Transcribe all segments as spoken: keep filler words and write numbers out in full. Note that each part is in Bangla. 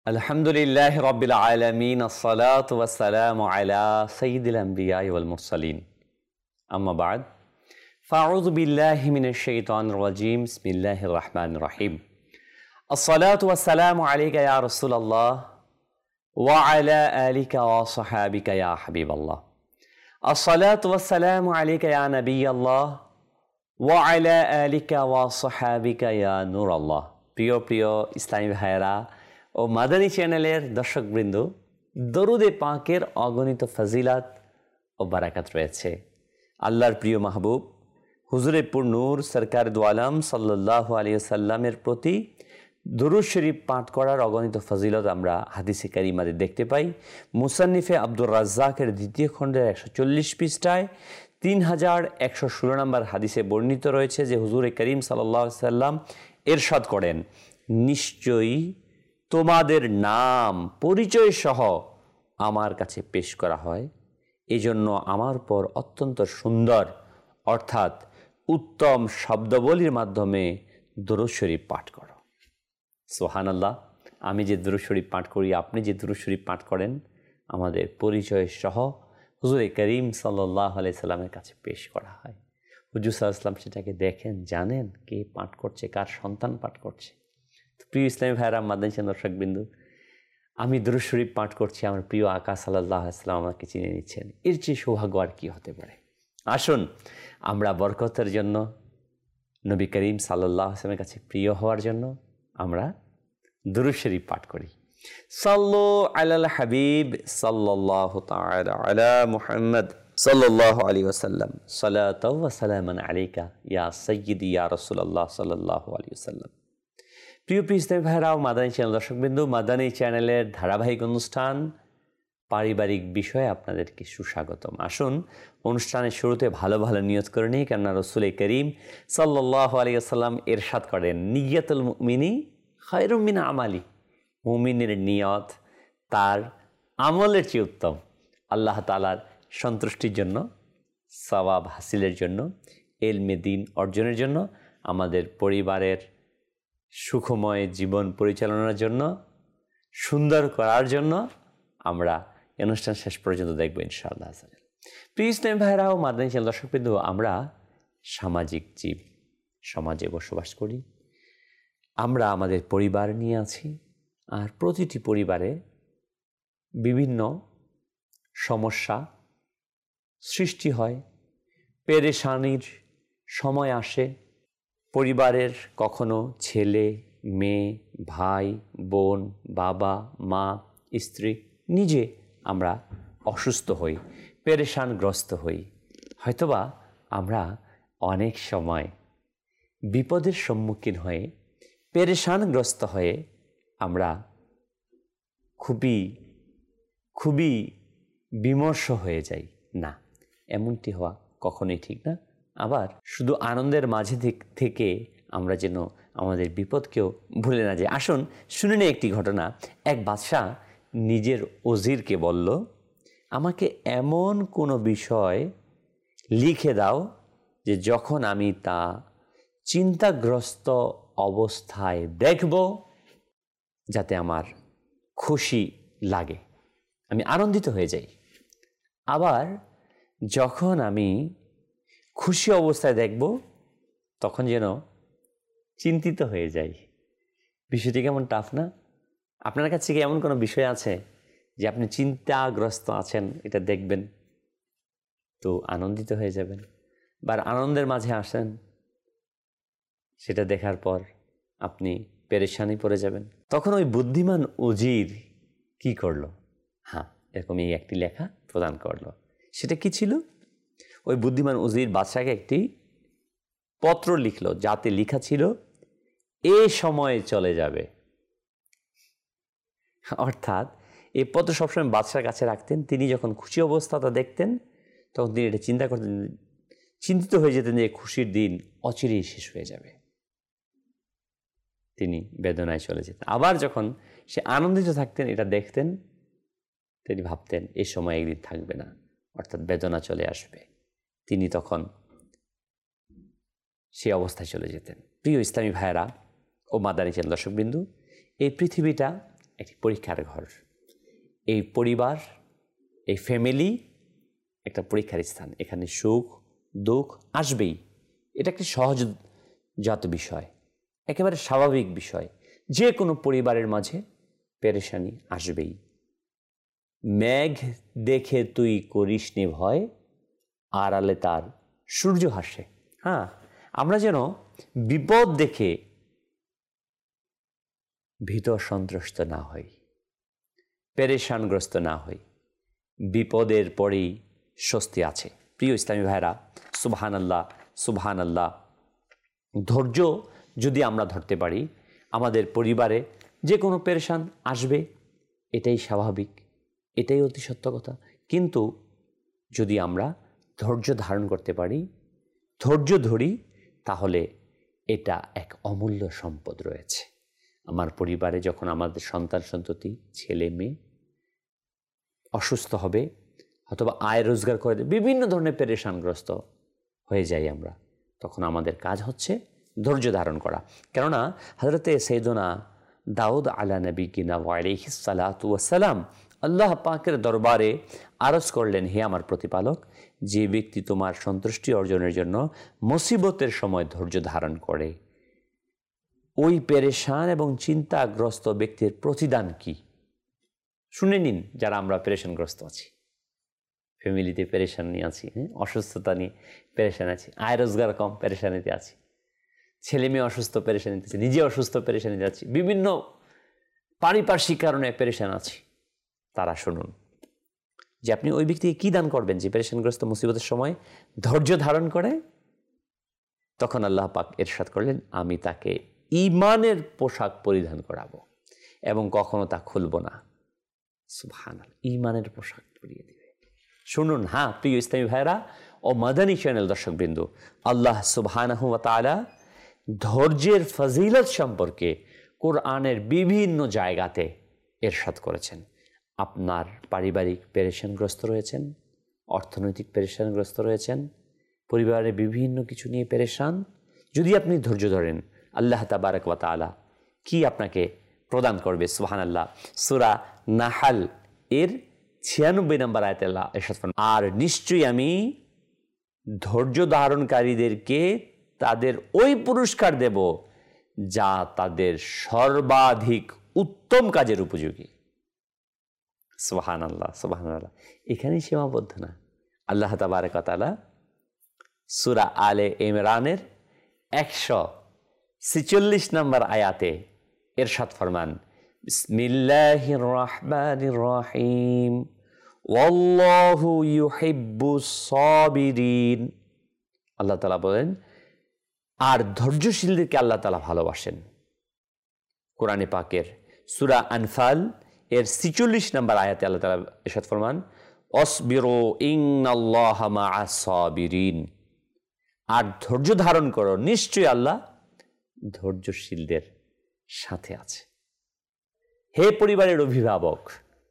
আলহামদুলিল্লাহ রাব্বিল আলামিন আসসালাতু ওয়াসসালামু আলা সাইয়্যিদিল আমবিয়া ওয়াল মুরসালিন আম্মা বা'দ ফাআউযু বিল্লাহি মিনাশ শাইতানির রাজীম বিসমিল্লাহির রহমানির রহিম আসসালাতু ওয়াসসালামু আলাইকা ইয়া রাসূলুল্লাহ ওয়া আলা আলিকা ওয়া সাহাবিকা ইয়া হাবিবাল্লাহ আসসালাতু ওয়াসসালামু আলাইকা ইয়া নাবিয়াল্লাহ ওয়া আলা আলিকা ওয়া সাহাবিকা ইয়া নূরাল্লাহ। প্রিয় প্রিয় ইসলামী ভাইয়েরা ও মাদানী চ্যানেলের দর্শকবৃন্দ, দরুদে পাকের অগণিত ফজিলাত ও বারাকাত রয়েছে। আল্লাহর প্রিয় মাহবুব হুজুরে পুরনূর সরকার দু আলম সাল্লাল্লাহু আলাইহি ওয়াসাল্লামের প্রতি দুরূদ শরীফ পাঠ করার অগণিত ফজিলত আমরা হাদিসে কারিমাতে দেখতে পাই। মুসান্নিফে আব্দুর রাজ্জাকের দ্বিতীয় খণ্ডের একশো চল্লিশ পৃষ্ঠায় তিন হাজার একশো ষোলো নম্বর হাদিসে বর্ণিত রয়েছে যে হুজুরে করিম সাল্লাল্লাহু আলাইহি ওয়াসাল্লাম এরশাদ করেন, নিশ্চয়ই তোমাদের নাম পরিচয় সহ আমার কাছে পেশ করা হয়, এজন্য আমার পর অত্যন্ত সুন্দর অর্থাৎ উত্তম শব্দাবলীর মাধ্যমে দুরূদ শরীফ পাঠ করো। সুবহানাল্লাহ। আমি যে দুরূদ শরীফ পাঠ করি, আপনি যে দুরূদ শরীফ পাঠ করেন, আমাদের পরিচয় সহ হুজুরে করিম সাল্লাল্লাহু আলাইহি সাল্লামের কাছে পেশ করা হয়। হুজুর সাল্লাল্লাহু আলাইহি সাল্লাম সেটাকে দেখেন, জানেন কে পাঠ করছে, কার সন্তান পাঠ করছে। প্রিয় ইসলামী ভাইরা, মাদানী চ্যানেল দর্শকবৃন্দু, আমি দুরূদ শরীফ পাঠ করছি, আমার প্রিয় আকা সাল্লাল্লাহু আলাইহি ওয়াসাল্লাম আমাকে চিনে নিচ্ছেন। এর চেয়ে সৌভাগ্য আর কি হতে পারে? আসুন আমরা বরকতের জন্য, নবী করিম সাল্লাল্লাহু আলাইহি ওয়াসাল্লামের কাছে প্রিয় হওয়ার জন্য আমরা দুরূদ শরীফ পাঠ করি। সাল্লু আলাল হাবিব সাল্লাল্লাহু তাআলা আলা মুহাম্মদ সাল্লাল্লাহু আলাইহি ওয়াসাল্লাম সালাতাও ওয়া সালামান আলাইকা ইয়া সাইয়্যিদি ইয়া রাসূলুল্লাহ সাল্লাল্লাহু আলাইহি ওয়াসাল্লাম। প্রিয় প্রিয় ইসলামী ভাইরা ও মাদানী চ্যানেল দর্শকবৃন্দু, মাদানী চ্যানেলের ধারাবাহিক অনুষ্ঠান পারিবারিক বিষয়ে আপনাদেরকে সুস্বাগতম। আসুন অনুষ্ঠানের শুরুতে ভালো ভালো নিয়ত করে নিই, কেননা রাসূল করিম সাল্লাল্লাহু আলাইহি ওয়াসাল্লাম ইরশাদ করেন, নিয়াতুল মুমিনি খায়রুম মিন আমালি। মুমিনের নিয়ত তার আমলের চেয়ে উত্তম। আল্লাহ তাআলার সন্তুষ্টির জন্য, সওয়াব হাসিলের জন্য, ইলমে দ্বীন অর্জনের জন্য, আমাদের পরিবারের সুখময় জীবন পরিচালনার জন্য, সুন্দর করার জন্য আমরা অনুষ্ঠান শেষ পর্যন্ত দেখব ইনশাআল্লাহ। প্রিয় ইসলামী ভাইরা ও মাদানী চ্যানেল দর্শকবৃন্দ, আমরা সামাজিক জীব, সমাজে বসবাস করি। আমরা আমাদের পরিবার নিয়ে আছি, আর প্রতিটি পরিবারে বিভিন্ন সমস্যা সৃষ্টি হয়, পেরেশানির সময় আসে। পরিবারের কখনো ছেলে, মেয়ে, ভাই, বোন, বাবা, মা, স্ত্রী, নিজে আমরা অসুস্থ হই, পেরেশানগ্রস্ত হই। হয়তোবা আমরা অনেক সময় বিপদের সম্মুখীন হয়ে, পেরেশানগ্রস্ত হয়ে আমরা খুবই খুবই বিমর্ষ হয়ে যাই। না, এমনটি হওয়া কখনোই ঠিক না। আবার শুধু আনন্দের মাঝে থেকে আমরা যেন আমাদের বিপদকেও ভুলে না যাই। আসুন শুনে নিই একটি ঘটনা। এক বাদশা নিজের ওজিরকে বলল, আমাকে এমন কোনো বিষয় লিখে দাও যে যখন আমি তা চিন্তাগ্রস্ত অবস্থায় দেখব, যাতে আমার খুশি লাগে, আমি আনন্দিত হয়ে যাই। আবার যখন আমি খুশি অবস্থায় দেখব, তখন যেন চিন্তিত হয়ে যাই। বিষয়টি কেমন টাফ না? আপনার কাছে কি এমন কোনো বিষয় আছে যে আপনি চিন্তাগ্রস্ত আছেন, এটা দেখবেন তো আনন্দিত হয়ে যাবেন, বা আনন্দের মাঝে আসেন, সেটা দেখার পর আপনি পেরেশানি পড়ে যাবেন? তখন ওই বুদ্ধিমান উজির কি করলো? হ্যাঁ, এরকমই একটি লেখা প্রদান করলো। সেটা কি ছিল? ওই বুদ্ধিমান উজির বাদশাকে একটি পত্র লিখলো, যাতে লেখা ছিল, এ সময়ে চলে যাবে। অর্থাৎ এই পত্র সবসময় বাদশার কাছে রাখতেন। তিনি যখন খুশি অবস্থাটা দেখতেন, তখন তিনি এটা চিন্তা করতেন, চিন্তিত হয়ে যেতেন যে খুশির দিন অচিরেই শেষ হয়ে যাবে। তিনি বেদনায় চলে যেতেন। আবার যখন সে আনন্দিত থাকতেন, এটা দেখতেন, তিনি ভাবতেন এই সময় একদিন থাকবে না, অর্থাৎ বেদনা চলে আসবে। তিনি তখন সে অবস্থায় চলে যেতেন। প্রিয় ইসলামী ভাইয়েরা ও মাদানী চ্যানেল দর্শকবিন্দু, এই পৃথিবীটা একটি পরীক্ষার ঘর। এই পরিবার, এই ফ্যামিলি একটা পরীক্ষার স্থান। এখানে সুখ দুঃখ আসবেই, এটা একটি সহজজাত বিষয়, একেবারে স্বাভাবিক বিষয়। যে কোনো পরিবারের মাঝে পেরেশানি আসবেই। মেঘ দেখে তুই করিস নে ভয়, আড়ালে তার সূর্য হাসে। হ্যাঁ, আমরা যেন বিপদ দেখে ভীত সন্ত্রস্ত না হই, পেরেশানগ্রস্ত না হই। বিপদের পরেই স্বস্তি আছে। প্রিয় ইসলামী ভাইরা, সুবহান আল্লাহ, সুবহান আল্লাহ। ধৈর্য যদি আমরা ধরতে পারি, আমাদের পরিবারে যে কোনো পেরেশান আসবে, এটাই স্বাভাবিক, এটাই অতি সত্য কথা। কিন্তু যদি আমরা ধৈর্য ধারণ করতে পারি, ধৈর্য ধরি, তাহলে এটা এক অমূল্য সম্পদ রয়েছে। আমার পরিবারে যখন আমাদের সন্তান সন্ততি, ছেলে মেয়ে অসুস্থ হবে অথবা আয় রোজগার করে বিভিন্ন ধরনের পেরেশানগ্রস্ত হয়ে যাই আমরা, তখন আমাদের কাজ হচ্ছে ধৈর্য ধারণ করা। কেননা হযরতে সাইয়্যিদুনা দাউদ আলা নবিয়িনা ওয়া আলাইহিস সালাতু ওয়াস সালাম আল্লাহ পাকের দরবারে আরজ করলেন, হে আমার প্রতিপালক, যে ব্যক্তি তোমার সন্তুষ্টি অর্জনের জন্য মুসিবতের সময় ধৈর্য ধারণ করে, ওই পেরেশান এবং চিন্তাগ্রস্ত ব্যক্তির প্রতিদান কি? শুনে নিন। যারা আমরা পেরেশানগ্রস্ত আছি, ফ্যামিলিতে পেরেশান নিয়ে আছি, হ্যাঁ, অসুস্থতা নিয়ে পেরেশান আছি, আয় রোজগার কম, পেরেশানিতে আছি, ছেলে মেয়ে অসুস্থ, পেরেশানিতে আছি, নিজে অসুস্থ, পেরেশানিতে আছি, বিভিন্ন পারিপার্শ্বিক কারণে পেরেশান আছি, তারা শুনুন যে আপনি ওই ব্যক্তিকে কী দান করবেন যে পেরেশানগ্রস্ত মুসিবতের সময় ধৈর্য ধারণ করে। তখন আল্লাহ পাক ইরশাদ করলেন, আমি তাকে ঈমানের পোশাক পরিধান করাবো এবং কখনো তা খুলব না। সুবহানাল্লাহ, ঈমানের পোশাক পরিয়ে দিবে। শুনুন, হ্যাঁ প্রিয় ইসলামী ভাইরা ও মাদানী চ্যানেল দর্শকবৃন্দ, আল্লাহ সুবহানাহু ওয়া তাআলা ধৈর্যের ফজিলত সম্পর্কে কোরআনের বিভিন্ন জায়গাতে ইরশাদ করেছেন। আপনার পারিবারিক পেরেশানগ্রস্ত রয়েছেন, অর্থনৈতিক পেরেশানগ্রস্ত রয়েছেন, পরিবারের বিভিন্ন কিছু নিয়ে পেরেশান, যদি আপনি ধৈর্য ধরেন, আল্লাহ তাবারক ওয়া তাআলা কি আপনাকে প্রদান করবে। সুবহানাল্লাহ। সূরা নাহাল এর ছিয়ানব্বই নম্বর আয়াতে আল্লাহ ইরশাদ করেন, আর নিশ্চয়ই আমি ধৈর্য ধারণকারীদেরকে তাদের ওই পুরস্কার দেব যা তাদের সর্বাধিক উত্তম কাজের উপযোগী। সুবহানাল্লাহ, সুবহানাল্লাহ। এখানেই সীমাবদ্ধ না। আল্লাহ তাবারক ওয়া তাআলা সূরা আলে ইমরানের একশো ছেচল্লিশ নম্বর আয়াতে ইরশাদ ফরমান, বিসমিল্লাহির রহমানির রহিম, ওয়াল্লাহু ইউহিব্বুস সাবিরিন। আল্লাহ তাআলা বলেন, আর ধৈর্যশীলদেরকে আল্লাহ তাআলা ভালোবাসেন। কোরআনে পাকের সূরা আনফাল এর ছেচল্লিশ নম্বর আয়াতে আল্লাহ তাআলা ইরশাদ ফরমান, অসবিরু ইন্নাল্লাহা মাআস সাবিরিন। আর ধৈর্য ধারণ করো, নিশ্চয়ই আল্লাহ ধৈর্যশীলদের সাথে আছে। হে পরিবারের অভিভাবক,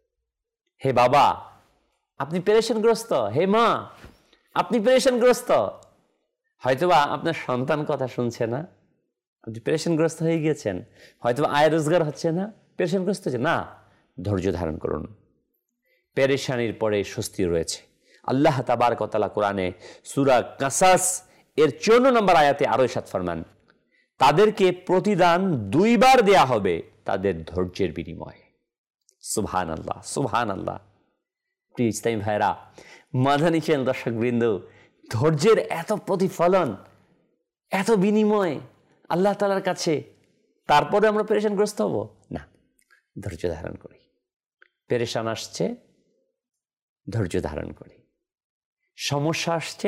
হে বাবা আপনি পেরেশানগ্রস্ত, হে মা আপনি পেরেশানগ্রস্ত, হয়তোবা আপনার সন্তান কথা শুনছে না, আপনি পেরেশানগ্রস্ত হয়ে গিয়েছেন, হয়তোবা আয় রোজগার হচ্ছে না, পেরেশানগ্রস্ত হচ্ছে না, ধৈর্য ধারণ করুন। পেরেশানির পরে স্বস্তি রয়েছে। আল্লাহ তাবারক ওয়া তাআলা কোরআনে সূরা কাসাস এর চৌন্ন নম্বর আয়াতে আরো ইরশাদ ফরমান, তাদেরকে প্রতিদান দুইবার দেয়া হবে তাদের ধৈর্যের বিনিময়ে। সুবহানাল্লাহ, সুবহানাল্লাহ। প্রিয় ইসলামী ভাইরা, মাদানী চ্যানেল দর্শকবৃন্দ, ধৈর্যের এত প্রতিফলন, এত বিনিময় আল্লাহ তাআলার কাছে, তারপরে আমরা পেরেশানগ্রস্ত হব না। ধৈর্য ধারণ করি। পেরেশান আসছে, ধৈর্য ধারণ করি। সমস্যা আসছে,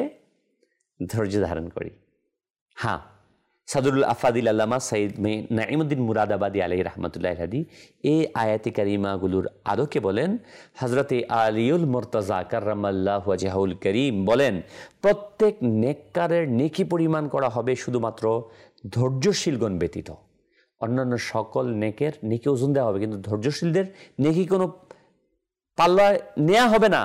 ধৈর্য ধারণ করি। হ্যাঁ, সাদরুল আফাদিল আল্লামা সাইয়্যিদ নাঈমুদ্দিন মুরাদাবাদী আলাইহি রাহমাতুল্লাহি আলাইহি এই আয়াতে কারিমাগুলোর আলোকে বলেন, হযরতে আলিউল মুরতাজা কাররামাল্লাহু ওয়াজহাহুল করিম বলেন, প্রত্যেক নেককারের নেকি পরিমাণ করা হবে শুধুমাত্র ধৈর্যশীলগণ ব্যতীত। অন্যান্য সকল নেকের নেকি ওজন দেওয়া হবে, কিন্তু ধৈর্যশীলদের নেকি কোনো পাল্লা নেওয়া হবে না।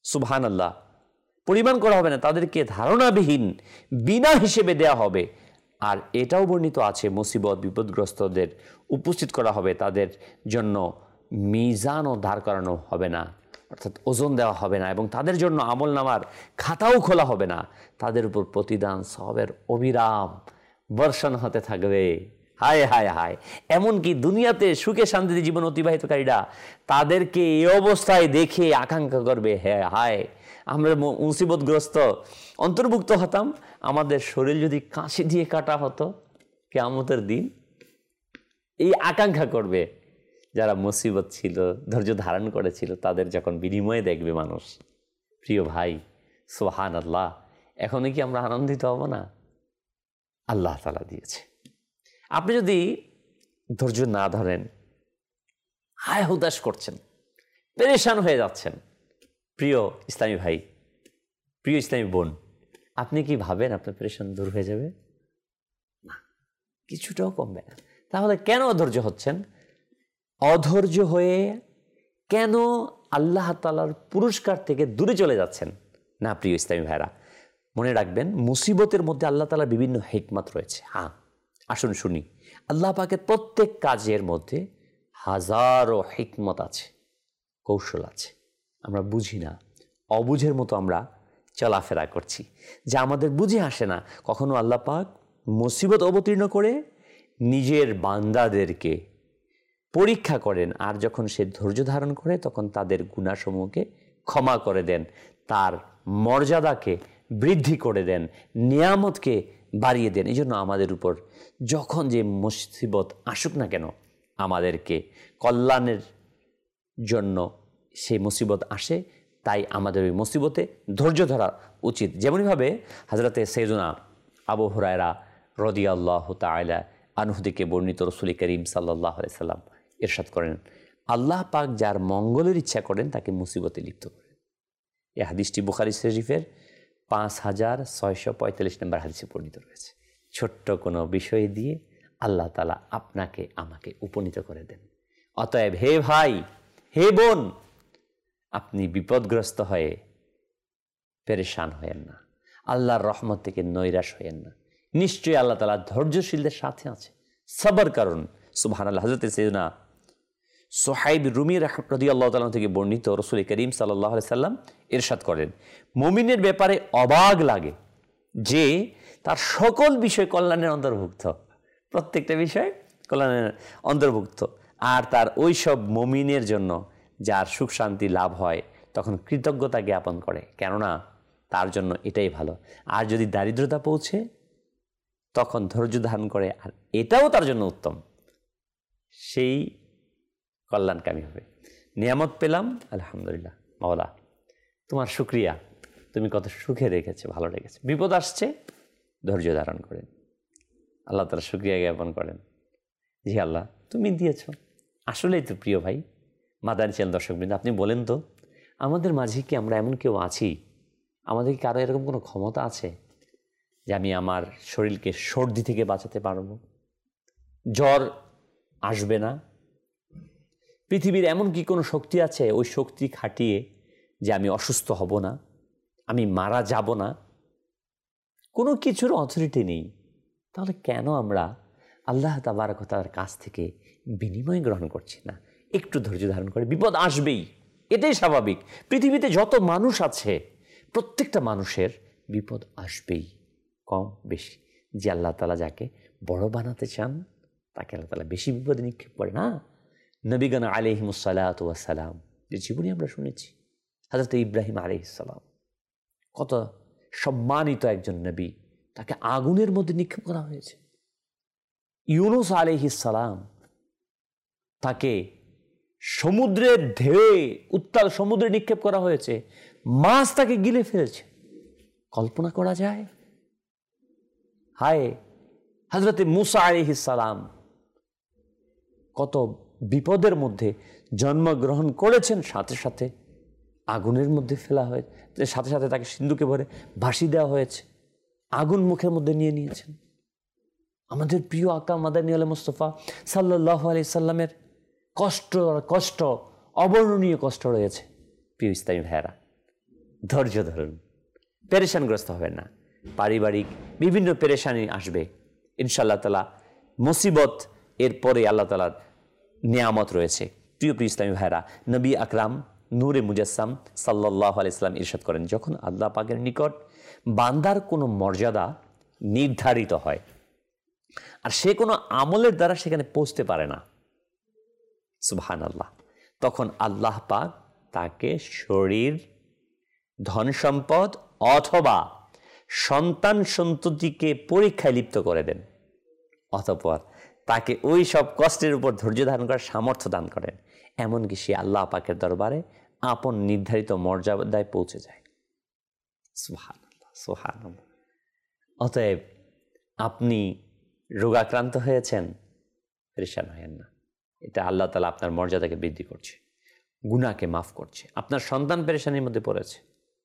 সুবহানাল্লাহ, পরিমাণ করা হবে না, তাদেরকে ধারণাবিহীন বিনা হিসেবে দেয়া হবে। আর এটাও বর্ণিত আছে মুসিবত বিপদগ্রস্তদের উপস্থিত করা হবে, তাদের জন্য মিজানও দাঁড় করানো হবে না, অর্থাৎ ওজন দেওয়া হবে না, এবং তাদের জন্য আমল নামার খাতাও খোলা হবে না। তাদের উপর প্রতিদান সওয়াবের অবিরাম বর্ষণ হতে থাকবে। হায় হায় হায়, এমনকি দুনিয়াতে সুখে শান্তিতে জীবন অতিবাহিতকারীরা তাদেরকে এই অবস্থায় দেখে আকাঙ্ক্ষা করবে, হ্যাঁ হায় আমরা মুসিবতগ্রস্ত অন্তর্ভুক্ত হতাম, আমাদের শরীর যদি কাশি দিয়ে কাটা হতো কিয়ামতের দিন। এই আকাঙ্ক্ষা করবে যারা মুসিবত ছিল, ধৈর্য ধারণ করেছিল, তাদের যখন বিনিময়ে দেখবে মানুষ। প্রিয় ভাই, সুবহানাল্লাহ, এখনই কি আমরা আনন্দিত হব না? আল্লাহ তাআলা দিয়েছে। আপনি যদি ধৈর্য না ধরেন, হায় হুতাশ করছেন, পেরেশান হয়ে যাচ্ছেন, প্রিয় ইসলামী ভাই, প্রিয় ইসলামী বোন, আপনি কি ভাবেন আপনার পেরেশান দূর হয়ে যাবে? না, কিছুটাও কমবে না। তাহলে কেন অধৈর্য হচ্ছেন? অধৈর্য হয়ে কেন আল্লাহ তাআলার পুরস্কার থেকে দূরে চলে যাচ্ছেন? না প্রিয় ইসলামী ভাইরা, মনে রাখবেন মুসিবতের মধ্যে আল্লাহ তাআলার বিভিন্ন হিকমত রয়েছে। হ্যাঁ, আসুন শুনি। আল্লাহ পাকের প্রত্যেক কাজের মধ্যে হাজারো হিকমত আছে, কৌশল আছে, আমরা বুঝি না, অবুঝের মতো আমরা চলাফেরা করছি, যা আমাদের বুঝে আসে না। কখনো আল্লাহ পাক মুসিবত অবতীর্ণ করে নিজের বান্দাদেরকে পরীক্ষা করেন, আর যখন সে ধৈর্য ধারণ করে তখন তাদের গুনাহসমূহকে ক্ষমা করে দেন, তার মর্যাদাকে বৃদ্ধি করে দেন, নিয়ামতকে বাড়িয়ে দেন। এই জন্য আমাদের উপর যখন যে মুসিবত আসুক না কেন, আমাদেরকে কল্যাণের জন্য সেই মুসিবত আসে, তাই আমাদের ওই মুসিবতে ধৈর্য ধরা উচিত। যেমনইভাবে হযরতে সাইয়্যিদুনা আবু হুরায়রা রাদিয়াল্লাহু তাআলা আনহু থেকে বর্ণিত, রাসূল করিম সাল্লাল্লাহু আলাইহি সাল্লাম ইরশাদ করেন, আল্লাহ পাক যার মঙ্গলের ইচ্ছা করেন তাকে মুসিবতে লিপ্ত করেন। এই হাদিসটি বুখারী শরীফের পাঁচ হাজার ছয়শো পঁয়তাল্লিশ নম্বর হাদিসে বর্ণিত রয়েছে। ছোট্ট কোনো বিষয় দিয়ে আল্লাহ তাআলা আপনাকে আমাকে উপনীত করে দেন। অতএব হে ভাই, হে বোন, আপনি বিপদগ্রস্ত হয়ে পেরেশান হয়েন না, আল্লাহর রহমত থেকে নৈরাশ হয়েন না। নিশ্চয়ই আল্লাহ তাআলা ধৈর্যশীলদের সাথে আছে, সবর করুন। সুবহানাল্লাহ। হযরত সাইয়্যিদুনা সুহাইব রুমি রাদিয়াল্লাহু তাআলা থেকে বর্ণিত, রাসূল করিম সাল্লাল্লাহু আলাইহি সাল্লাম ইরশাদ করেন, মুমিনের ব্যাপারে অবাক লাগে যে তার সকল বিষয় কল্যাণের অন্তর্ভুক্ত, প্রত্যেকটা বিষয় কল্যাণের অন্তর্ভুক্ত, আর তার ওই সব মুমিনের জন্য যার সুখ শান্তি লাভ হয় তখন কৃতজ্ঞতা জ্ঞাপন করে, কেননা তার জন্য এটাই ভালো। আর যদি দারিদ্রতা পৌঁছে তখন ধৈর্য ধারণ করে, আর এটাও তার জন্য উত্তম, সেই কল্যাণকামী হবে। নিয়ামত পেলাম, আলহামদুলিল্লাহ মাওলা তোমার শুকরিয়া, তুমি কত সুখে রেখেছে, ভালো রেখেছে। বিপদ আসছে, ধৈর্য ধারণ করেন, আল্লাহ তাআলা শুকরিয়া জ্ঞাপন করেন, জি আল্লাহ তুমি দিয়েছ। আসলেই তো প্রিয় ভাই, মাদানী চ্যানেল দর্শকবৃন্দ, আপনি বলেন তো, আমাদের মাঝে কি আমরা এমন কেউ আছি, আমাদের কি কারো এরকম কোনো ক্ষমতা আছে যে আমি আমার শরীরকে সর্দি থেকে বাঁচাতে পারবো, জ্বর আসবে না? পৃথিবীর এমন কি কোনো শক্তি আছে ওই শক্তি খাটিয়ে যে আমি অসুস্থ হব না, আমি মারা যাব না? কোনো কিছুর অথরিটি নেই। তাহলে কেন আমরা আল্লাহ তাবারক ওয়া তাআলার কাছ থেকে বিনিময় গ্রহণ করছি না? একটু ধৈর্য ধারণ করে, বিপদ আসবেই, এটাই স্বাভাবিক। পৃথিবীতে যত মানুষ আছে প্রত্যেকটা মানুষের বিপদ আসবেই, কম বেশি। যে আল্লাহ তাআলা যাকে বড় বানাতে চান তাকে আল্লাহ তাআলা বেশি বিপদে নিক্ষেপ করে না? নবীগণ আলাইহিমুস সালাতু ওয়াস সালাম যে জীবনী আমরা শুনেছি, হযরত ইব্রাহিম আলাইহিস সালাম কত সম্মানিত একজন নবী, তাকে আগুনের মধ্যে নিক্ষেপ করা হয়েছে। ইউনুস আলাইহিস সালাম, তাকে সমুদ্রের ঢেউয়ে, উত্তাল সমুদ্রে নিক্ষেপ করা হয়েছে, মাছ তাকে গিলে ফেলেছে। কল্পনা করা যায়? হায়, হযরত মুসা আলাইহিস সালাম কত বিপদের মধ্যে জন্মগ্রহণ করেছেন, সাথে সাথে আগুনের মধ্যে ফেলা হয়েছে, সাথে সাথে তাকে সিন্ধুকে ভরে ভাসিয়ে দেওয়া হয়েছে, আগুন মুখের মধ্যে নিয়ে নিয়েছেন। আমাদের প্রিয় আকা মাদানী আল মুস্তাফা সাল্লাল্লাহু আলাইহি সাল্লামের কষ্ট কষ্ট অবর্ণনীয় কষ্ট রয়েছে। প্রিয় ইসলামী ভাইয়েরা, ধৈর্য ধরুন, পেরেশানগ্রস্ত হবেন না। পারিবারিক বিভিন্ন পেরেশানি আসবে, ইনশাআল্লাহ তাআলা মুসিবত এরপরে আল্লাহ তাআলার নিয়ামত রয়েছে। প্রিয় প্রিয় ইসলামী ভাইরা, নবী আকরাম নূরে মুজাসসাম সাল্লাল্লাহু আলাইহি সাল্লাম ইরশাদ করেন, যখন আল্লাহ পাকের নিকট বান্দার কোনো মর্যাদা নির্ধারিত হয় আর সে কোনো আমলের দ্বারা সেখানে পৌঁছতে পারে না, সুবহানাল্লাহ, তখন আল্লাহ পাক তাকে শরীর, ধন সম্পদ অথবা সন্তান সন্ততিকে পরীক্ষায় লিপ্ত করে দেন, অতঃপর তাকে ওই সব কষ্টের উপর ধৈর্য ধারণ করার সামর্থ্য দান করেন, এমনকি সে আল্লাহ পাকের দরবারে আপন নির্ধারিত মর্যাদায় পৌঁছে যায়। সুবহানাল্লাহ, সুবহানাল্লাহ। অতএব আপনি রোগাক্রান্ত হয়েছেন, পেরেশান হয়েন না, এটা আল্লাহ তাআলা আপনার মর্যাদাকে বৃদ্ধি করছে, গুনাহকে মাফ করছে। আপনার সন্তান পেরেশানির মধ্যে পড়েছে,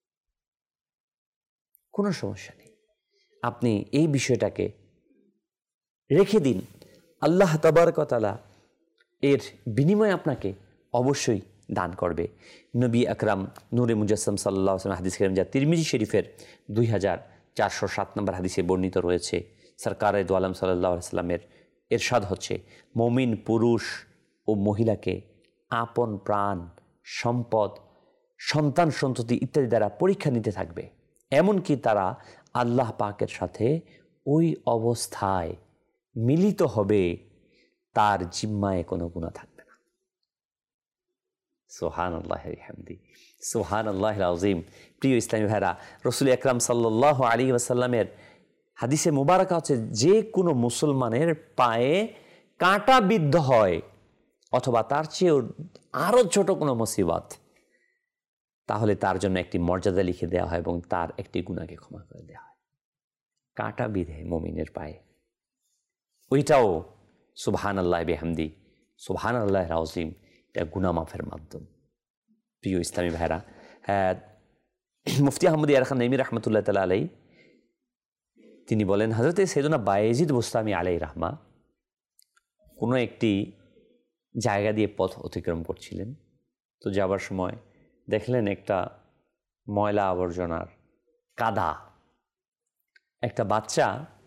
কোনো সমস্যা নেই, আপনি এই বিষয়টাকে রেখে দিন, আল্লাহ তাবারক ওয়া তাআলা এর বিনিময়ে আপনাকে অবশ্যই দান করবে। নবী আকরাম নূরে মুজাসসাম সাল্লাল্লাহু আলাইহি ওয়াসাল্লাম হাদিস কারীম যা তিরমিজি শরীফের দুই হাজার চারশো সাত নম্বর হাদিসে বর্ণিত রয়েছে, সরকারে দু আলম সাল্লাল্লাহু আলাইহি ওয়াসাল্লামের এরশাদ হচ্ছে, মুমিন পুরুষ ও মহিলাকে আপন প্রাণ, সম্পদ, সন্তান সন্ততি ইত্যাদি দ্বারা পরীক্ষা নিতে থাকবে, এমনকি তারা আল্লাহ পাকের সাথে ওই অবস্থায় মিলিত হবে তার জিম্মায় কোনো গুনাহ থাকবে না। সুবহানাল্লাহি ওয়া বিহামদি, সুবহানাল্লাহিল আযীম। প্রিয় ইসলামী ভাইরা, রাসূল আকরাম সাল্লাল্লাহু আলাইহি ওয়াসাল্লামের হাদিসে মুবারাকা হচ্ছে, যে কোনো মুসলমানের পায়ে কাঁটা বিদ্ধ হয় অথবা তার চেয়েও আরও ছোট কোনো মুসিবত, তাহলে তার জন্য একটি মর্যাদা লিখে দেওয়া হয় এবং তার একটি গুনাহকে ক্ষমা করে দেওয়া হয়। কাঁটা বিধে মুমিনের পায়ে, ওইটাও সুবহানাল্লাহি বিহামদি, সুবহানাল্লাহিল আযীম, এটা গুনাহ মাফের মাধ্যম। প্রিয় ইসলামী ভাইরা, হ্যাঁ, মুফতি আহমদ ইয়ার খান নাইমি রহমতুল্লাহ তাআলা আলাইহি তিনি বলেন, হযরত সাইয়েদনা বায়েজিদ বুস্তামি আলাইহি রাহমা কোনো একটি জায়গা দিয়ে পথ অতিক্রম করছিলেন, তো যাবার সময় দেখলেন একটা ময়লা আবর্জনার কাদা, একটা বাচ্চা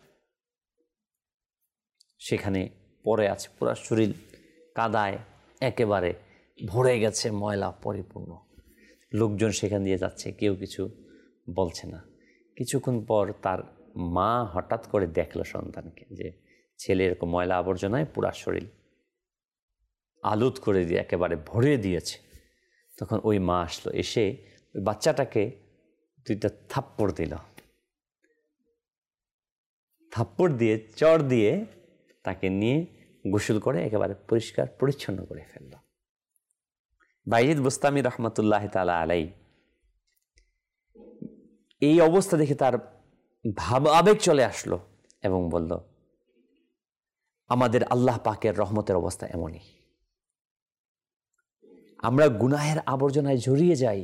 সেখানে পড়ে আছে, পুরো শরীর কাদায় একেবারে ভরে গেছে, ময়লা পরিপূর্ণ। লোকজন সেখান দিয়ে যাচ্ছে, কেউ কিছু বলছে না। কিছুক্ষণ পর তার মা হঠাৎ করে দেখলো সন্তানকে, যে ছেলে এরকম ময়লা আবর্জনায় পুরা শরীর আলুত করে দিয়ে একেবারে ভরে দিয়েছে। তখন ওই মা আসলো, এসে ওই বাচ্চাটাকে দুইটা থাপ্পড় দিল, থাপ্পড় দিয়ে চড় দিয়ে তাকে নিয়ে গোসল করে একেবারে পরিষ্কার পরিচ্ছন্ন করে ফেলল। বায়েজিদ বুস্তামি রহমতুল্লাহ তাআলা আলাইহি এই অবস্থা দেখে তার ভাব আবেগ চলে আসলো এবং বলল, আমাদের আল্লাহ পাকের রহমতের অবস্থা এমনই, আমরা গুনাহের আবর্জনায় জড়িয়ে যাই,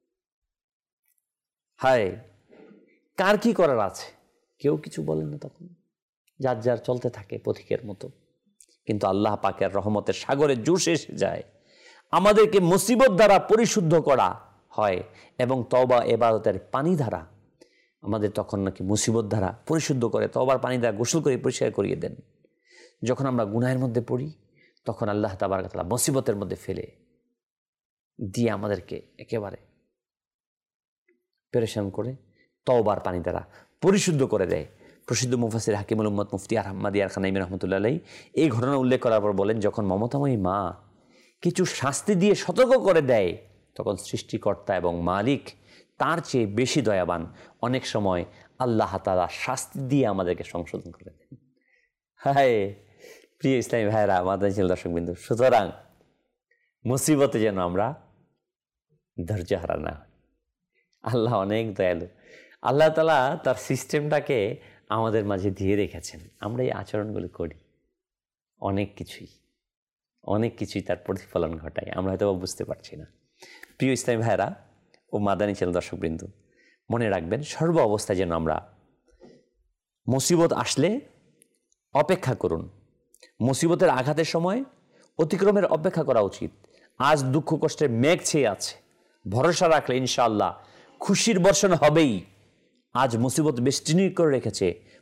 হায় কার কি করার আছে, কেউ কিছু বলেন না, তখন যার যার চলতে থাকে পথিকের মতো। কিন্তু আল্লাহ পাকের রহমতের সাগরে জোশ এসে যায়, আমাদেরকে মুসিবত দ্বারা পরিশুদ্ধ করা হয় এবং তওবা ইবাদতের পানি দ্বারা আমাদের তখন নাকি মুসিবত দ্বারা পরিশুদ্ধ করে, তওবার পানি দ্বারা গোসল করে পরিষ্কার করিয়ে দেন। যখন আমরা গুনাহের মধ্যে পড়ি, তখন আল্লাহ তাবারক ওয়া তাআলা মুসিবতের মধ্যে ফেলে দিয়ে আমাদেরকে একেবারে পেরেশান করে তওবার পানি দ্বারা পরিশুদ্ধ করে দেয়। প্রসিদ্ধ মুফাসসির হাকিমুল উম্মত মুফতি আহমদ ইয়ার খান নাইমি রহমতুল্লাহ আলাইহি এই ঘটনা উল্লেখ করার পর বলেন, যখন মমতাময়ী মা কিছু শাস্তি দিয়ে সতর্ক করে দেয়, তখন সৃষ্টিকর্তা এবং মালিক তার চেয়ে বেশি দয়াবান, অনেক সময় আল্লাহ তাআলা শাস্তি দিয়ে আমাদেরকে সংশোধন করে দেন। হায় প্রিয় ইসলামী ভাইয়েরা, মাদানী ছিল দর্শকবিন্দু, সুতরাং মুসিবতে যেন আমরা ধৈর্য হারা না। আল্লাহ অনেক দয়ালু, আল্লাহ তাআলা তার সিস্টেমটাকে আমাদের মাঝে দিয়ে রেখেছেন, আমরা এই আচরণগুলো করি, অনেক কিছুই অনেক কিছুই তার প্রতিফলন ঘটায়, আমরা হয়তো বুঝতে পারছি না। প্রিয় ইসলামী ভাইয়েরা ও মাদানী চ্যানেল দর্শকবৃন্দ, মনে রাখবেন, সর্ব অবস্থায় যেন আমরা মুসিবত আসলে অপেক্ষা করুন, মুসিবতের আঘাতের সময় অতিক্রমের অপেক্ষা করা উচিত। আজ দুঃখ কষ্টের মেঘ ছেয়ে আছে, ভরসা রাখলে ইনশাআল্লাহ খুশির বর্ষণ হবেই। আজ মুসিবত বেষ্টনী করে রেখেছে,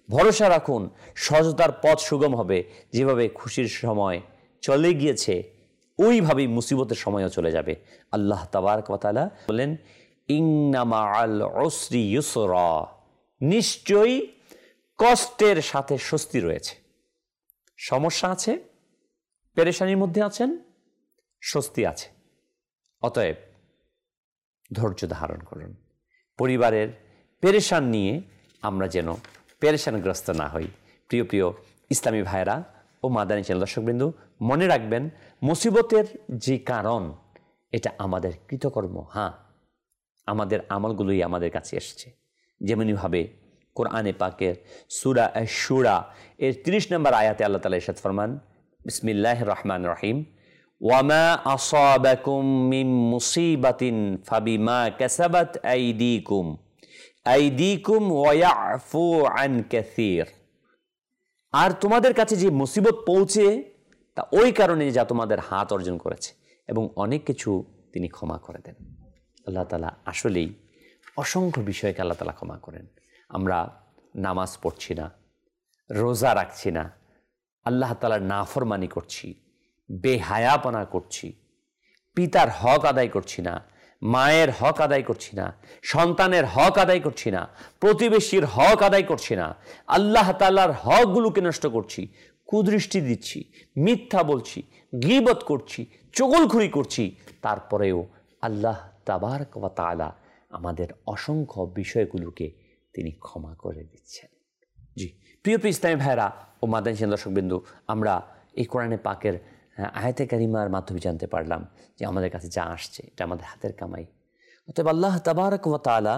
ভরসা রাখুন, সহজতার পথ সুগম হবে। যেভাবে খুশির সময় চলে গিয়েছে ওইভাবেই মুসিবতের সময়ও চলে যাবে। আল্লাহ তাবারক ওয়া তাআলা বলেন, ইন্না মাআল উসরি ইউসরা, নিশ্চয়ই কষ্টের সাথে স্বস্তি রয়েছে। সমস্যা আছে, পেরেশানির মধ্যে আছেন, স্বস্তি আছে। অতএব ধৈর্য ধারণ করুন। পরিবারের পেরেশান নিয়ে আমরা যেন পেরেশানগ্রস্ত না হই। প্রিয় প্রিয় ইসলামী ভাইরা ও মাদানী চ্যানেল দর্শকবৃন্দ, মনে রাখবেন মুসিবতের যে কারণ এটা আমাদের কৃতকর্ম। হ্যাঁ, আমাদের আমলগুলোই আমাদের কাছে এসেছে। যেমনিভাবে কোরআনে পাকের সূরা আশ-শুরা এর তিরিশ নম্বর আয়াতে আল্লাহ তাআলা ইরশাদ ফরমান, বিসমিল্লাহির রহমানির রহিম, ওয়ামা আসাবাকুম মিন মুসিবাতিন ফাবিমা কাসাবাত আইদিকুম আইদিকুম ওয়া ইয়াফু আন কাসীর। আর তোমাদের কাছে যে মুসিবত পৌঁছে তা ওই কারণে যা তোমাদের হাত অর্জন করেছে, এবং অনেক কিছু তিনি ক্ষমা করে দেন। আল্লাহ তাআলা আসলেই অসংখ্য বিষয়কে আল্লাহ তাআলা ক্ষমা করেন। আমরা নামাজ পড়ছি না, রোজা রাখছি না, আল্লাহ তাআলার নাফরমানি করছি, বেহায়াপনা করছি, পিতার হক আদায় করছি না, মায়ের হক আদায় করছি না, সন্তানের হক আদায় করছি না, প্রতিবেশীর হক আদায় করছি না, আল্লাহ তাআলার হকগুলোকে নষ্ট করছি, কুদৃষ্টি দিচ্ছি, মিথ্যা বলছি, গীবত করছি, চগলখুরি করছি, তারপরেও আল্লাহ তাবারক ওয়া তাআলা আমাদের অসংখ্য বিষয়গুলোকে তিনি ক্ষমা করে দিচ্ছেন। জি প্রিয় প্রিয় ইসলামী ভাইরা ও মাদানী চ্যানেল দর্শকবৃন্দু, আমরা এই কোরআনে পাকের আয়াতে কারিমার মাধ্যমে জানতে পারলাম যে আমাদের কাছে যা আসছে এটা আমাদের হাতের কামাই। অতএব আল্লাহ তাবারক ওয়া তাআলা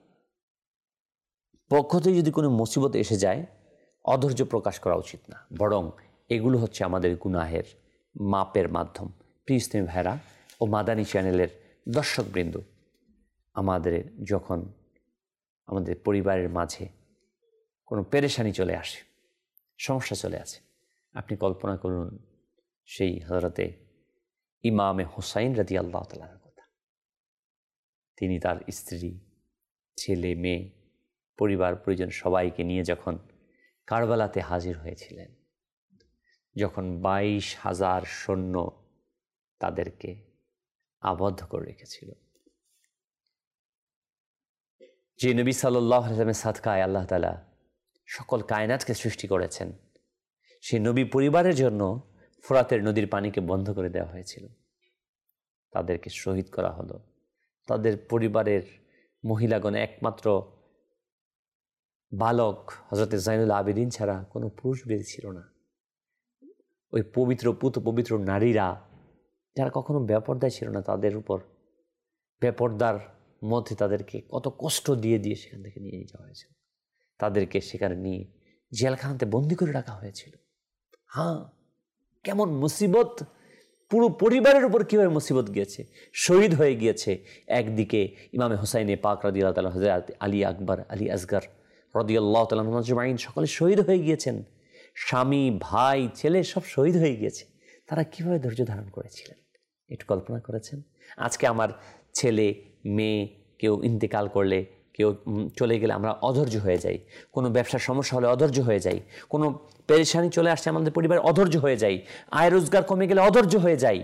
পক্ষ থেকে যদি কোনো মুসিবত এসে যায়, অধৈর্য প্রকাশ করা উচিত না, বরং এগুলো হচ্ছে আমাদের গুনাহের মাপের মাধ্যম। প্রিয় ইসলামী ভাইরা ও মাদানী চ্যানেলের দর্শকবৃন্দ, আমাদের যখন আমাদের পরিবারের মাঝে কোনো পেরেশানি চলে আসে, সমস্যা চলে আসে, আপনি কল্পনা করুন সেই হযরতে ইমামে হুসাইন রাদিয়াল্লাহু তাআলার কথা। তিনি তার স্ত্রী, ছেলে, মেয়ে, পরিবার পরিজন সবাইকে নিয়ে যখন কারবালাতে হাজির হয়েছিলেন, যখন বাইশ হাজার সৈন্য তাদেরকে আবদ্ধ করে রেখেছিল, যে নবী সাল্লাল্লাহু আলাইহি ওয়াসাল্লামের সাদকায় আল্লাহ তাআলা সকল কায়নাতকে সৃষ্টি করেছেন, সেই নবী পরিবারের জন্য ফোরাতের নদীর পানিকে বন্ধ করে দেওয়া হয়েছিল, তাদেরকে শহীদ করা হলো। তাদের পরিবারের মহিলাগণ একমাত্র বালক হযরতে জাইনুল আবেদিন ছাড়া কোনো পুরুষ বেঁচে ছিল না। ওই পবিত্র পুত পবিত্র নারীরা যারা কখনো বেপরদায় ছিল না, তাদের উপর বেপরদার মধ্যে তাদেরকে কত কষ্ট দিয়ে দিয়ে সেখান থেকে নিয়ে যাওয়া হয়েছিল। তাদেরকে সেখানে নিয়ে জেলখানাতে বন্দি করে রাখা হয়েছিল। হ্যাঁ, কেমন মুসিবত, পুরো পরিবারের উপর কীভাবে মুসিবত গিয়েছে, শহীদ হয়ে গিয়েছে। একদিকে ইমামে হুসাইনে পাক রাদিয়াল্লাহু তাআলা, হযরত আলী আকবর, আলী আসগর রাদিয়াল্লাহু তাআলা আজমাইন সকলে শহীদ হয়ে গিয়েছেন। স্বামী, ভাই, ছেলে সব শহীদ হয়ে গিয়েছে। তারা কিভাবে ধৈর্য ধারণ করেছিলেন একটু কল্পনা করেছেন? আজকে আমার ছেলে, মেয়ে কেউ ইন্তেকাল করলে, কেউ চলে গেলে আমরা অধৈর্য হয়ে যাই। কোনো ব্যবসার সমস্যা হলে অধৈর্য হয়ে যাই। কোনো পেরেশানি চলে আসছে আমাদের পরিবারে, অধৈর্য হয়ে যাই। আয় রোজগার কমে গেলে অধৈর্য হয়ে যাই।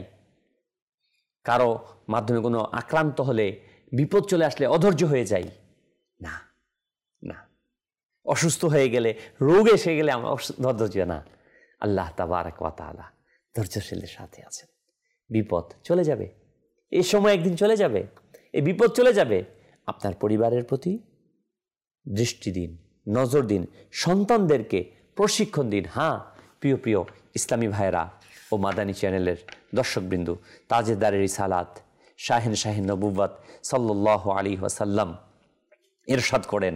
কারো মাধ্যমে কোনো আক্রান্ত হলে, বিপদ চলে আসলে অধৈর্য হয়ে যাই। না না, অসুস্থ হয়ে গেলে, রোগ এসে গেলে আমরা অধৈর্য না। আল্লাহ তাবারক ওয়া তাআলা ধৈর্যশীলের সাথে আছেন। বিপদ চলে যাবে, এই সময় একদিন চলে যাবে, এই বিপদ চলে যাবে। আপনার পরিবারের প্রতি দৃষ্টি দিন, নজর দিন, সন্তানদেরকে প্রশিক্ষণ দিন। হ্যাঁ প্রিয় প্রিয় ইসলামী ভাইরা ও মাদানী চ্যানেলের দর্শকবৃন্দু, তাজেদারে রিসালাত শাহিন শাহিন নবুওয়াত সাল্লাল্লাহু আলাইহি ওয়াসাল্লাম ইরশাদ করেন,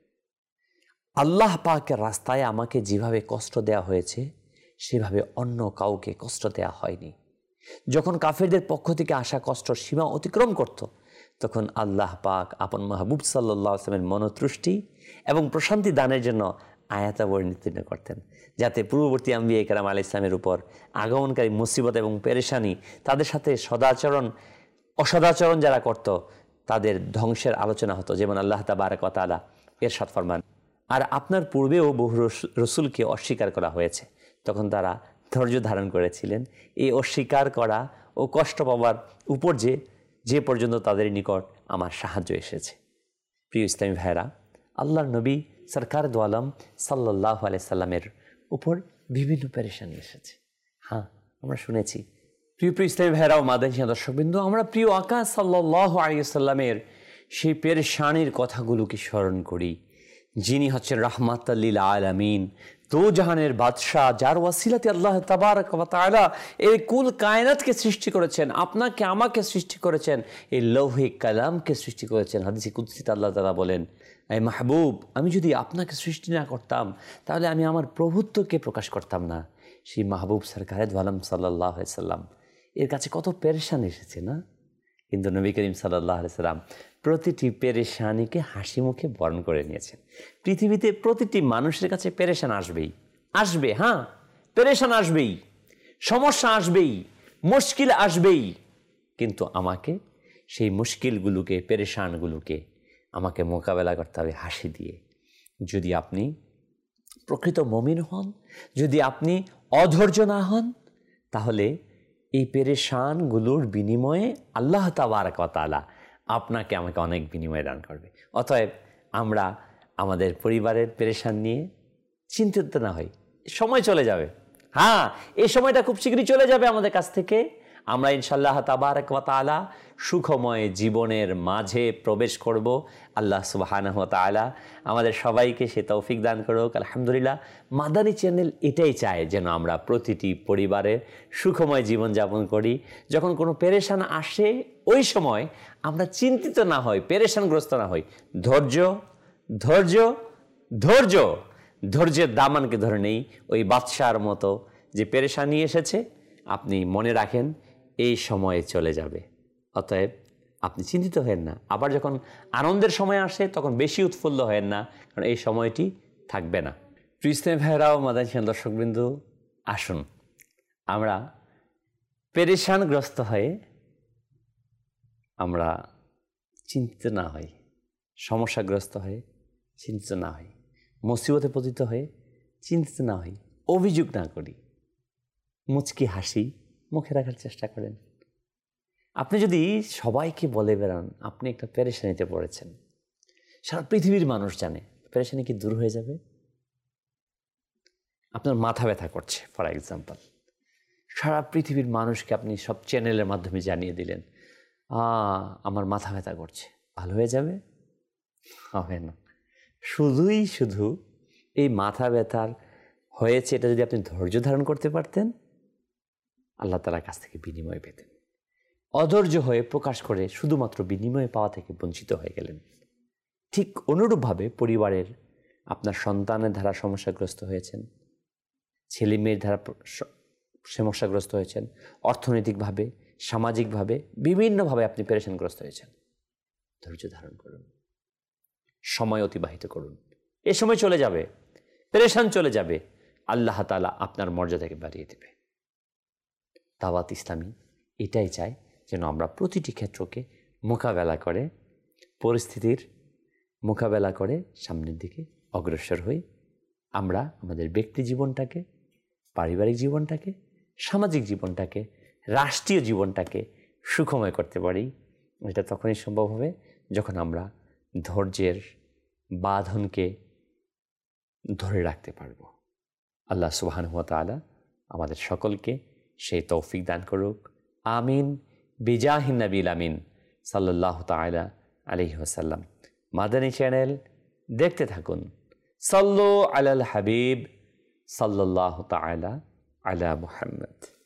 আল্লাহ পাকের রাস্তায় আমাকে যেভাবে কষ্ট দেয়া হয়েছে সেভাবে অন্য কাউকে কষ্ট দেয়া হয়নি। যখন কাফেরদের পক্ষ থেকে আসা কষ্ট সীমা অতিক্রম করত, তখন আল্লাহ পাক আপন মাহবুব সাল্লাল্লাহু আলাইহি ওয়াসাল্লামের মনোতৃষ্টি এবং প্রশান্তি দানের জন্য আয়াতাবর্ণিত করতেন, যাতে পূর্ববর্তী আম্বিয়া কেরাম আলাইহিস সালামের উপর আগমনকারী মুসিবত এবং পেরেশানি, তাদের সাথে সদাচরণ অসদাচরণ যারা করত, তাদের ধ্বংসের আলোচনা হতো। যেমন আল্লাহ তাবারক ওয়া তাআলা ইরশাদ ফরমান, আর আপনার পূর্বেও বহু রসুলকে অস্বীকার করা হয়েছে, তখন তারা ধৈর্য ধারণ করেছিলেন। এই অস্বীকার করা ও কষ্ট পাওয়ার উপর যে যে পর্যন্ত তাদের নিকট আমার সাহায্য এসেছে। প্রিয় ইসলামী ভাইরা, আল্লাহর নবী সরকার দো আলম সাল্লাল্লাহু আলাইহি সাল্লামের উপর বিভিন্ন পেরেশানি এসেছে। হ্যাঁ, আমরা শুনেছি। প্রিয় প্রিয় ইসলামী ভাইরা ও মাদানী দর্শকবৃন্দ, আমরা প্রিয় আকা সাল্লাল্লাহু আলাইহি সাল্লামের সেই পেরেশানির কথাগুলোকে স্মরণ করি, যিনি হচ্ছেন রাহমাতাল লিল আলামিন, দো জাহানের বাদশাহ, যার ওয়াসিলাতে আল্লাহ তাবারক ওয়া তাআলা এই কুল কায়নাতকে সৃষ্টি করেছেন, আপনাকে আমাকে সৃষ্টি করেছেন, এই লৌহে কালামকে সৃষ্টি করেছেন। হাদিসে কুদসিতে আল্লাহ তাআলা বলেন, এই মাহবুব, আমি যদি আপনাকে সৃষ্টি না করতাম তাহলে আমি আমার প্রভুত্বকে প্রকাশ করতাম না। সেই মাহবুব সরকারে দো আলম সাল্লাল্লাহু আলাইহি সাল্লাম এর কাছে কত পেরেশানি এসেছে না? কিন্তু নবী করিম সাল্লাল্লাহু আলাইহি সাল্লাম প্রতিটি পেরেশানিকে হাসি মুখে বরণ করে নিয়েছেন। পৃথিবীতে প্রতিটি মানুষের কাছে পেরেশান আসবেই, আসবে। হ্যাঁ, পেরেশান আসবেই, সমস্যা আসবেই, মুশকিল আসবেই। কিন্তু আমাকে সেই মুশকিলগুলোকে, পেরেশানগুলোকে আমাকে মোকাবেলা করতে হবে হাসি দিয়ে। যদি আপনি প্রকৃত মুমিন হন, যদি আপনি অধৈর্য না হন, তাহলে এই পেরেশানগুলোর বিনিময়ে আল্লাহ তাবারক ওয়া তাআলা আপনাকে আমাকে অনেক বিনিময় দান করবে। অতএব আমরা আমাদের পরিবারের পেরেশান নিয়ে চিন্তিত না হই, সময় চলে যাবে। হ্যাঁ, এই সময়টা খুব শীঘ্রই চলে যাবে আমাদের কাছ থেকে। আমরা ইনশাআল্লাহ তাবারক ওয়া তাআলা সুখময় জীবনের মাঝে প্রবেশ করব। আল্লাহ সুবহানাহু ওয়া তাআলা আমাদের সবাইকে সে তৌফিক দান করুক। আলহামদুলিল্লাহ, মাদানী চ্যানেল এটাই চায় যেন আমরা প্রতিটি পরিবারে সুখময় জীবনযাপন করি। যখন কোনো পেরেশান আসে, ওই সময় আমরা চিন্তিত না হই, পেরেশানগ্রস্ত না হই। ধৈর্য, ধৈর্য, ধৈর্য, ধৈর্যের দামানকে ধরে নেই। ওই বাদশার মতো যে পেরেশানি এসেছে, আপনি মনে রাখেন এই সময়ে চলে যাবে। অতএব আপনি চিন্তিত হয়েন না। আবার যখন আনন্দের সময় আসে তখন বেশি উৎফুল্ল হয়েন না, কারণ এই সময়টি থাকবে না। প্রিয় ইসলামী ভাইরা ও মাদানী দর্শকবৃন্দ, আসুন আমরা পেরেশানগ্রস্ত হয়ে আমরা চিন্তিত না হই, সমস্যাগ্রস্ত হয়ে চিন্তিত না হই, মুসিবতে পতিত হয়ে চিন্তিত না হই, অভিযোগ না করি, মুচকি হাসি মুখে রাখার চেষ্টা করেন। আপনি যদি সবাইকে বলে বেড়ান আপনি একটা পেরেশানিতে পড়েছেন, সারা পৃথিবীর মানুষ জানে, পেরেশানি কি দূর হয়ে যাবে? আপনার মাথা ব্যথা করছে ফর এক্সাম্পল, সারা পৃথিবীর মানুষকে আপনি সব চ্যানেলের মাধ্যমে জানিয়ে দিলেন, আ আমার মাথা ব্যথা করছে, ভালো হয়ে যাবে? হবে না। শুধুই শুধু এই মাথা ব্যথার হয়েছে এটা যদি আপনি ধৈর্য ধারণ করতে পারতেন, আল্লাহ তাআলার কাছ থেকে বিনিময় পেতেন। অধৈর্য হয়ে প্রকাশ করে শুধুমাত্র বিনিময় পাওয়া থেকে বঞ্চিত হয়ে গেলেন। ঠিক অনুরূপভাবে পরিবারের আপনার সন্তানের দ্বারা সমস্যাগ্রস্ত হয়েছেন, ছেলে মেয়ের দ্বারা সমস্যাগ্রস্ত হয়েছেন, অর্থনৈতিকভাবে, সামাজিকভাবে, বিভিন্নভাবে আপনি পেরেশানগ্রস্ত হয়েছেন। ধৈর্য ধারণ করুন, সময় অতিবাহিত করুন। এ সময় চলে যাবে, পেরেশান চলে যাবে, আল্লাহ তাআলা আপনার মর্যাদাকে বাড়িয়ে দেবে। দাওয়াত ইসলামী এটাই চায় যেন আমরা প্রতিটি ক্ষেত্রকে মোকাবেলা করে, পরিস্থিতির মোকাবেলা করে সামনের দিকে অগ্রসর হই। আমরা আমাদের ব্যক্তি জীবনটাকে, পারিবারিক জীবনটাকে, সামাজিক জীবনটাকে, রাষ্ট্রীয় জীবনটাকে সুখময় করতে পারি। এটা তখনই সম্ভব হবে যখন আমরা ধৈর্যের বাঁধনকে ধরে রাখতে পারব। আল্লাহ সুবহানাহু ওয়া তাআলা আমাদের সকলকে সেই তৌফিক দান করুক। আমিন বিজাহিন নবীল আমিন সাল্লাল্লাহু তাআলা আলাইহি ওয়াসাল্লাম। মাদানী চ্যানেল দেখতে থাকুন। সাল্লু আলাল হাবিব সাল্লাল্লাহু তাআলা আলা মুহাম্মদ।